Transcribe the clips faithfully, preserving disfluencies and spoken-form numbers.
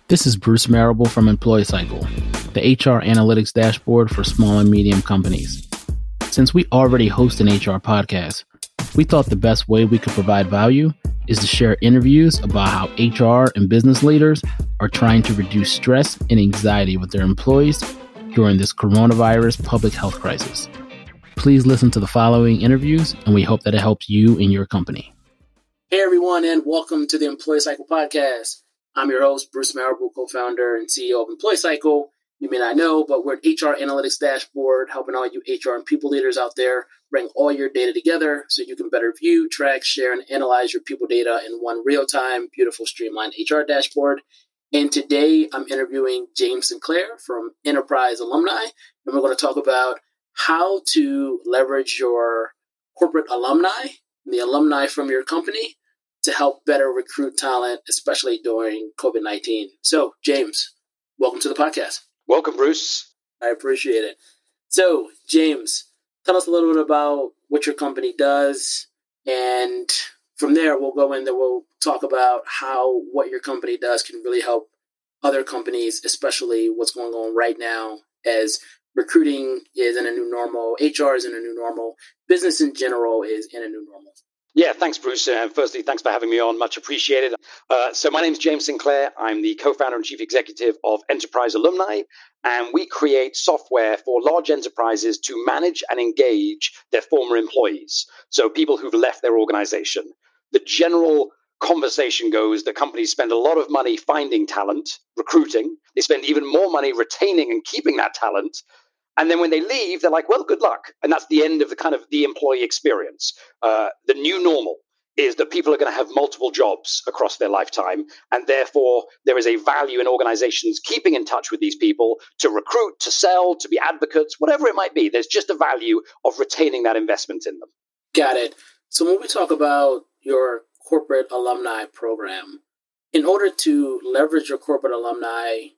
This is Bruce Marable from Employee Cycle, the H R analytics dashboard for small and medium companies. Since we already host an H R podcast, we thought the best way we could provide value is to share interviews about how H R and business leaders are trying to reduce stress and anxiety with their employees during this coronavirus public health crisis. Please listen to the following interviews, and we hope that it helps you and your company. Hey everyone, and welcome to the Employee Cycle podcast. I'm your host, Bruce Marable, co-founder and C E O of Employee Cycle. You may not know, but we're an H R analytics dashboard helping all you H R and people leaders out there bring all your data together so you can better view, track, share, and analyze your people data in one real-time, beautiful, streamlined H R dashboard. And today I'm interviewing James Sinclair from Enterprise Alumni, and we're going to talk about how to leverage your corporate alumni, the alumni from your company, to help better recruit talent, especially during covid nineteen. So, James, welcome to the podcast. Welcome, Bruce. I appreciate it. So, James, tell us a little bit about what your company does, and from there, we'll go in and we'll talk about how what your company does can really help other companies, especially what's going on right now as recruiting is in a new normal, H R is in a new normal, business in general is in a new normal. Yeah, thanks, Bruce. Uh, firstly, thanks for having me on. Much appreciated. Uh, so my name is James Sinclair. I'm the co-founder and chief executive of Enterprise Alumni, and we create software for large enterprises to manage and engage their former employees, so people who've left their organization. The general conversation goes that companies spend a lot of money finding talent, recruiting. They spend even more money retaining and keeping that talent. And then when they leave, they're like, well, good luck. And that's the end of the kind of the employee experience. Uh, the new normal is that people are going to have multiple jobs across their lifetime. And therefore, there is a value in organizations keeping in touch with these people to recruit, to sell, to be advocates, whatever it might be. There's just a value of retaining that investment in them. Got it. So when we talk about your corporate alumni program, in order to leverage your corporate alumni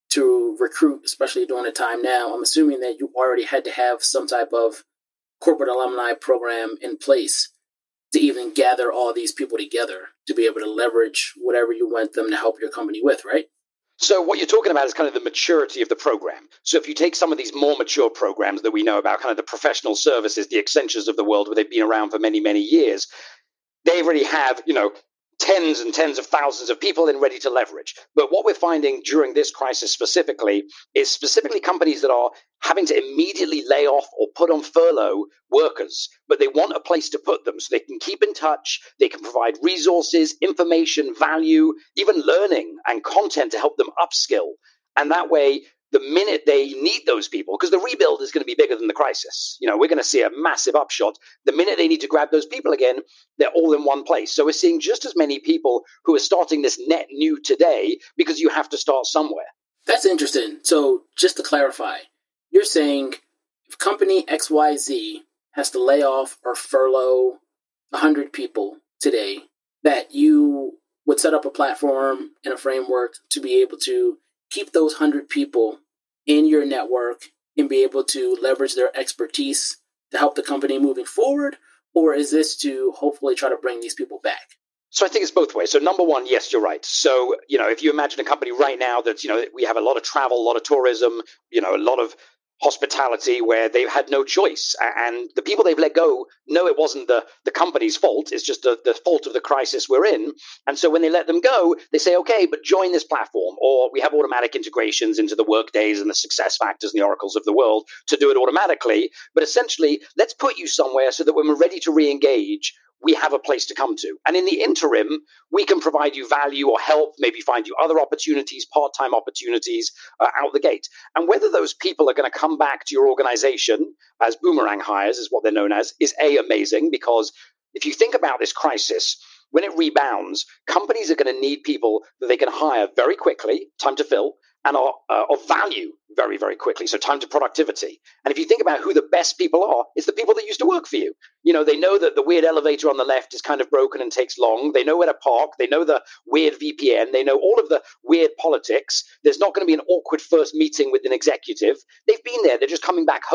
to recruit, especially during a time now, I'm assuming that you already had to have some type of corporate alumni program in place to even gather all these people together to be able to leverage whatever you want them to help your company with, right? So what you're talking about is kind of the maturity of the program. So if you take some of these more mature programs that we know about, kind of the professional services, the Accentures of the world, where they've been around for many, many years, they already have, you know, tens and tens of thousands of people and ready to leverage. But what we're finding during this crisis specifically is specifically companies that are having to immediately lay off or put on furlough workers, but they want a place to put them so they can keep in touch, they can provide resources, information, value, even learning and content to help them upskill. And that way, the minute they need those people, because the rebuild is going to be bigger than the crisis. You know, we're going to see a massive upshot. The minute they need to grab those people again, they're all in one place. So we're seeing just as many people who are starting this net new today because you have to start somewhere. That's interesting. So just to clarify, you're saying if company X Y Z has to lay off or furlough one hundred people today, that you would set up a platform and a framework to be able to keep those one hundred people in your network and be able to leverage their expertise to help the company moving forward? Or is this to hopefully try to bring these people back? So I think it's both ways. So number one, yes, you're right. So, you know, if you imagine a company right now that, you know, we have a lot of travel, a lot of tourism, you know, a lot of hospitality where they've had no choice. And the people they've let go know it wasn't the, the company's fault. It's just the, the fault of the crisis we're in. And so when they let them go, they say, okay, but join this platform. Or we have automatic integrations into the Workdays and the SuccessFactors and the Oracles of the world to do it automatically. But essentially, let's put you somewhere so that when we're ready to re-engage, we have a place to come to. And in the interim, we can provide you value or help, maybe find you other opportunities, part-time opportunities uh, out the gate. And whether those people are going to come back to your organization as boomerang hires is what they're known as, is A, amazing, because if you think about this crisis, when it rebounds, companies are going to need people that they can hire very quickly, time to fill, and are uh, of value very, very quickly. So time to productivity. And if you think about who the best people are, it's the people that used to work for you. You know, they know that the weird elevator on the left is kind of broken and takes long. They know where to park. They know the weird V P N. They know all of the weird politics. There's not going to be an awkward first meeting with an executive. They've been there. They're just coming back home.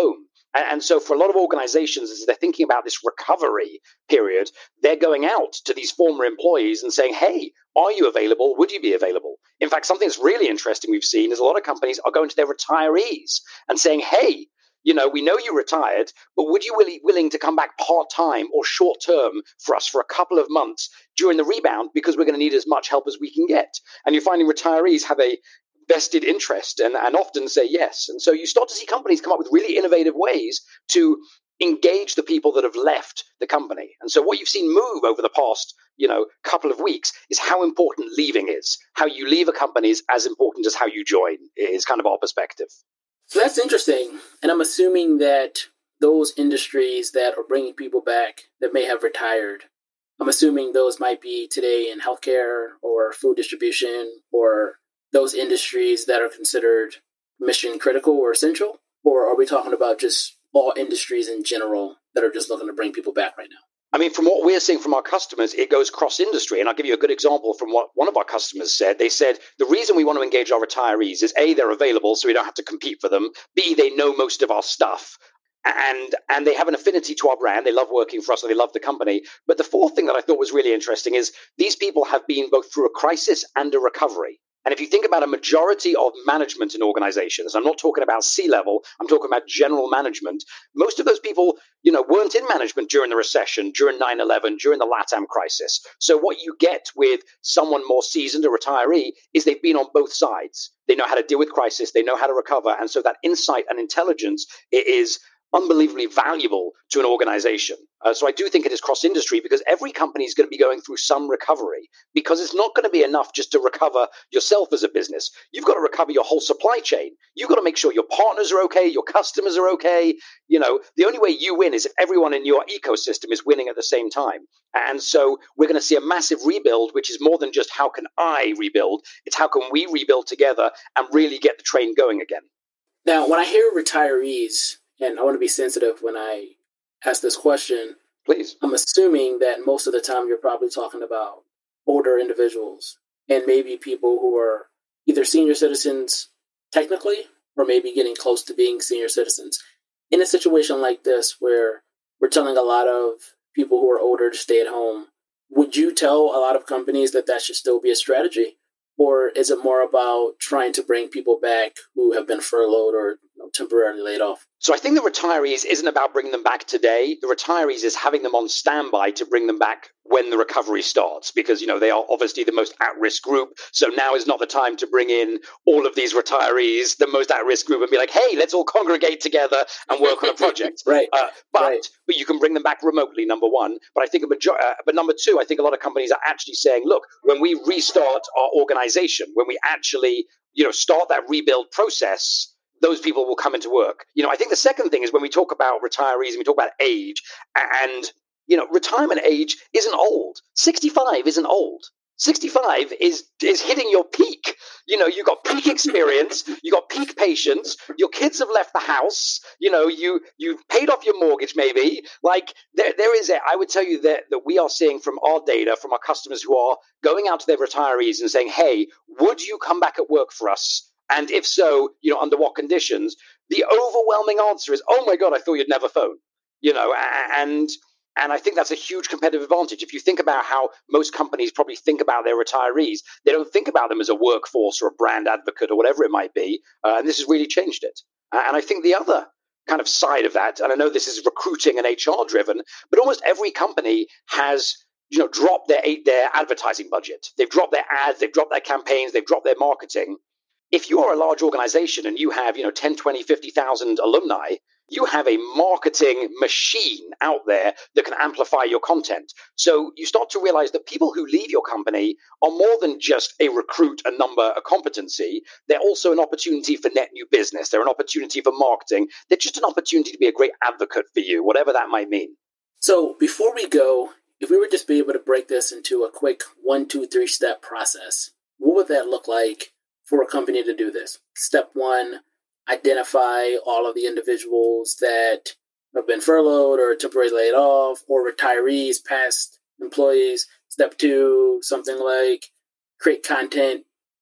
And, and so for a lot of organizations, as they're thinking about this recovery period, they're going out to these former employees and saying, hey, are you available? Would you be available? In fact, something that's really interesting we've seen is a lot of companies are going to their retirees and saying, hey, you know, we know you retired, but would you be willing to come back part-time or short-term for us for a couple of months during the rebound, because we're going to need as much help as we can get? And you're finding retirees have a vested interest and, and often say yes. And so you start to see companies come up with really innovative ways to engage the people that have left the company. And so what you've seen move over the past, you know, couple of weeks is how important leaving is. How you leave a company is as important as how you join, is kind of our perspective. So that's interesting. And I'm assuming that those industries that are bringing people back that may have retired, I'm assuming those might be today in healthcare or food distribution, or those industries that are considered mission critical or essential? Or are we talking about just all industries in general that are just looking to bring people back right now? I mean, from what we're seeing from our customers, it goes cross-industry. And I'll give you a good example from what one of our customers said. They said, the reason we want to engage our retirees is A, they're available, so we don't have to compete for them. B, they know most of our stuff. And and they have an affinity to our brand. They love working for us and they love the company. But the fourth thing that I thought was really interesting is these people have been both through a crisis and a recovery. And if you think about a majority of management in organizations, I'm not talking about C-level, I'm talking about general management. Most of those people, you know, weren't in management during the recession, during nine eleven, during the LATAM crisis. So what you get with someone more seasoned, a retiree, is they've been on both sides. They know how to deal with crisis, they know how to recover. And so that insight and intelligence is unbelievably valuable to an organization. Uh, so I do think it is cross-industry, because every company is going to be going through some recovery, because it's not going to be enough just to recover yourself as a business. You've got to recover your whole supply chain. You've got to make sure your partners are okay, your customers are okay. You know, the only way you win is if everyone in your ecosystem is winning at the same time. And so we're going to see a massive rebuild, which is more than just how can I rebuild? It's how can we rebuild together and really get the train going again. Now, when I hear retirees, and I want to be sensitive when I ask this question, please. I'm assuming that most of the time you're probably talking about older individuals and maybe people who are either senior citizens technically or maybe getting close to being senior citizens. In a situation like this where we're telling a lot of people who are older to stay at home, would you tell a lot of companies that that should still be a strategy? Or is it more about trying to bring people back who have been furloughed or you know, temporarily laid off? So I think the retirees isn't about bringing them back today. The retirees is having them on standby to bring them back when the recovery starts, because, you know, they are obviously the most at-risk group. So now is not the time to bring in all of these retirees, the most at-risk group, and be like, hey, let's all congregate together and work on a project. Right. Uh, but right. but you can bring them back remotely, number one. But I think a major- uh, but number two, I think a lot of companies are actually saying, look, when we restart our organization, when we actually, you know, start that rebuild process, those people will come into work. You know, I think the second thing is when we talk about retirees and we talk about age, and, you know, retirement age isn't old. sixty-five isn't old. sixty-five is is hitting your peak. You know, you got peak experience, you got peak patience, your kids have left the house, you know, you, you've paid off your mortgage maybe. Like there there is a, I would tell you that, that we are seeing from our data, from our customers who are going out to their retirees and saying, hey, would you come back at work for us? And if so, you know, under what conditions? The overwhelming answer is, oh my God, I thought you'd never phone. You know, and and I think that's a huge competitive advantage. If you think about how most companies probably think about their retirees, they don't think about them as a workforce or a brand advocate or whatever it might be. Uh, and this has really changed it. Uh, and I think the other kind of side of that, and I know this is recruiting and H R driven, but almost every company has, you know, dropped their their advertising budget. They've dropped their ads, they've dropped their campaigns, they've dropped their marketing. If you are a large organization and you have, you know, ten, twenty, fifty thousand alumni, you have a marketing machine out there that can amplify your content. So you start to realize that people who leave your company are more than just a recruit, a number, a competency. They're also an opportunity for net new business. They're an opportunity for marketing. They're just an opportunity to be a great advocate for you, whatever that might mean. So before we go, if we were just be able to break this into a quick one, two, three step process, what would that look like for a company to do this? Step one, identify all of the individuals that have been furloughed or temporarily laid off or retirees, past employees. Step two, something like create content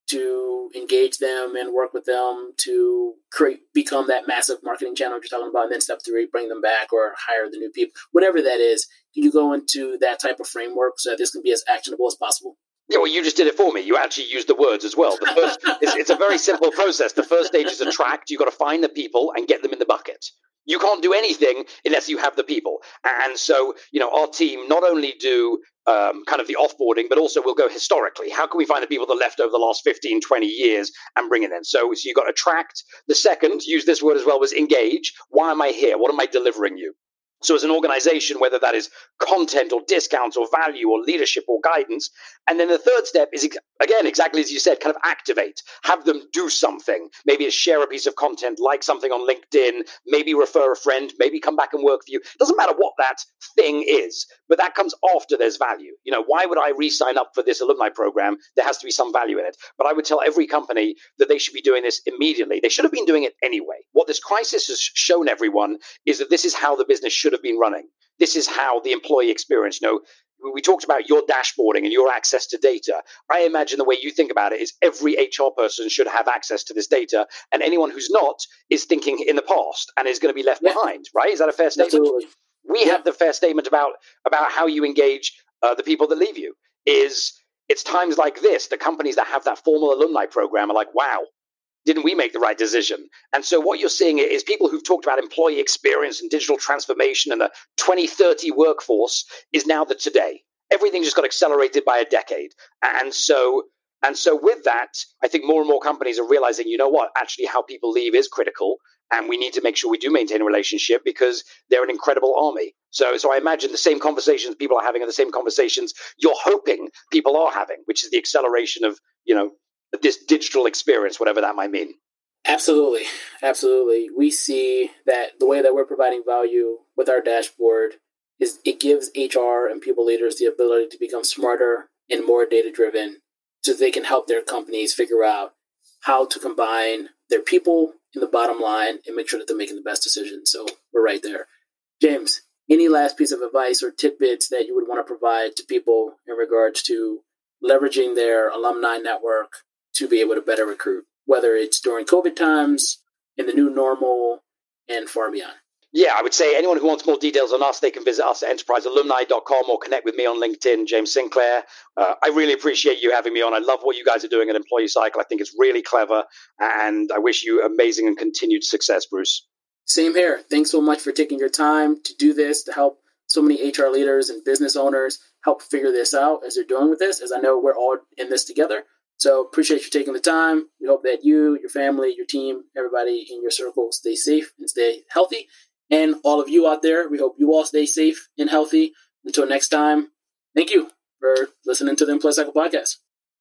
to engage them and work with them to create, become that massive marketing channel you're talking about. And then step three, bring them back or hire the new people, whatever that is. Can you go into that type of framework so that this can be as actionable as possible? Yeah, well, you just did it for me. You actually used the words as well. The first, it's, it's a very simple process. The first stage is attract. You've got to find the people and get them in the bucket. You can't do anything unless you have the people. And so, you know, our team not only do um, kind of the offboarding, but also we'll go historically. How can we find the people that left over the last fifteen, twenty years and bring it in? So, so you've got to attract. The second, use this word as well, was engage. Why am I here? What am I delivering you? So as an organization, whether that is content or discounts or value or leadership or guidance. And then the third step is, again, exactly as you said, kind of activate, have them do something. Maybe it's share a piece of content, like something on LinkedIn, maybe refer a friend, maybe come back and work for you. It doesn't matter what that thing is, but that comes after there's value. You know, why would I re-sign up for this alumni program? There has to be some value in it. But I would tell every company that they should be doing this immediately. They should have been doing it anyway. What this crisis has shown everyone is that this is how the business should have been running. This is how the employee experience, you know, we talked about your dashboarding and your access to data. I imagine the way you think about it is every H R person should have access to this data, and anyone who's not is thinking in the past and is going to be left yeah. behind, right? Is that a fair statement? Absolutely. We yeah. have the fair statement about, about how you engage uh, the people that leave you. Is it's times like this, the companies that have that formal alumni program are like, wow, didn't we make the right decision? And so what you're seeing is people who've talked about employee experience and digital transformation and the twenty thirty workforce is now the today. Everything just got accelerated by a decade. And so and so with that, I think more and more companies are realizing, you know what, actually how people leave is critical. And we need to make sure we do maintain a relationship because they're an incredible army. So so I imagine the same conversations people are having are the same conversations you're hoping people are having, which is the acceleration of, you know, this digital experience, whatever that might mean. Absolutely. Absolutely. We see that the way that we're providing value with our dashboard is it gives H R and people leaders the ability to become smarter and more data-driven so they can help their companies figure out how to combine their people in the bottom line and make sure that they're making the best decisions. So we're right there. James, any last piece of advice or tidbits that you would want to provide to people in regards to leveraging their alumni network to be able to better recruit, whether it's during COVID times, in the new normal, and far beyond? Yeah, I would say anyone who wants more details on us, they can visit us at enterprise alumni dot com or connect with me on LinkedIn, James Sinclair. Uh, I really appreciate you having me on. I love what you guys are doing at Employee Cycle. I think it's really clever, and I wish you amazing and continued success, Bruce. Same here. Thanks so much for taking your time to do this, to help so many H R leaders and business owners help figure this out as they're doing with this, as I know we're all in this together. So appreciate you taking the time. We hope that you, your family, your team, everybody in your circle stay safe and stay healthy. And all of you out there, we hope you all stay safe and healthy. Until next time, thank you for listening to the Employee Cycle Podcast.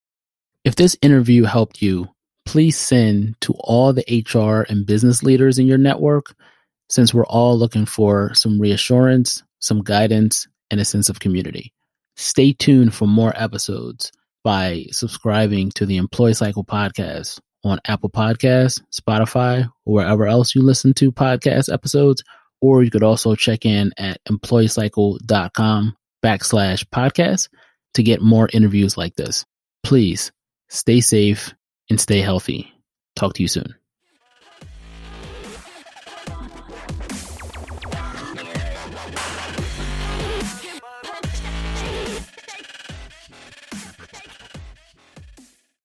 If this interview helped you, please send to all the H R and business leaders in your network, since we're all looking for some reassurance, some guidance, and a sense of community. Stay tuned for more episodes by subscribing to the Employee Cycle Podcast on Apple Podcasts, Spotify, or wherever else you listen to podcast episodes. Or you could also check in at employeecycle.com backslash podcast to get more interviews like this. Please stay safe and stay healthy. Talk to you soon.